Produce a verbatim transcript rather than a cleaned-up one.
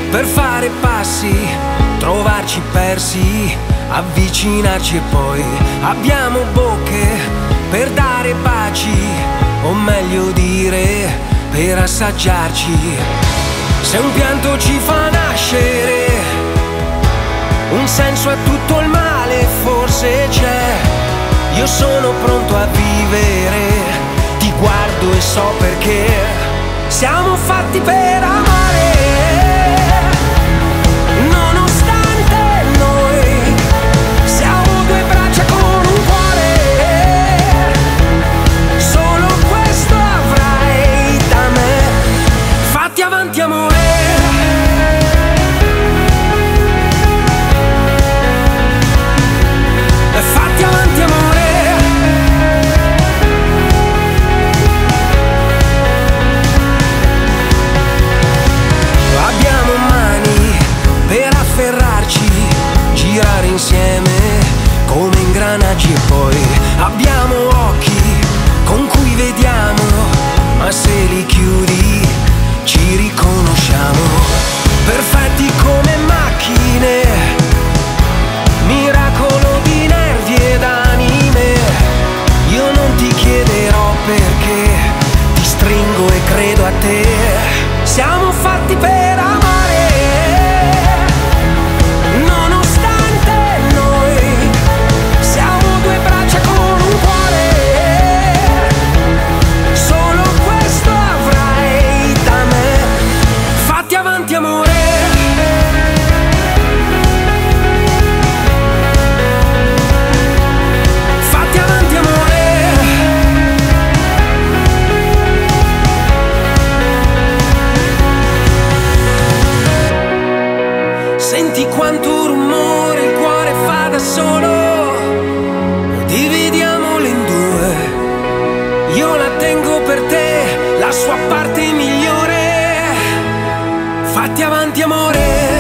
per fare passi, trovarci persi, avvicinarci e poi abbiamo bocche per dare baci, o meglio dire per assaggiarci. Se un pianto ci fa nascere, un senso a tutto il male forse c'è. Io sono pronto a vivere, ti guardo e so perché siamo fatti per amare. Nonostante noi siamo due braccia con un cuore, solo questo avrai da me. Fatti avanti amore. Fatti avanti amore. Abbiamo mani per afferrarci, girare insieme come ingranaggi e poi abbiamo occhi con cui vediamo, ma se li chiudi ci riconosciamo. Perfetti come macchine, miracolo di nervi ed anime. Io non ti chiederò perché, ti stringo e credo a te. Siamo fatti per amare, nonostante noi siamo due braccia con un cuore, solo questo avrai da me. Fatti avanti amore. Senti quanto rumore il cuore fa da solo, dividiamolo in due. Io la tengo per te, la sua parte migliore. Fatti avanti amore.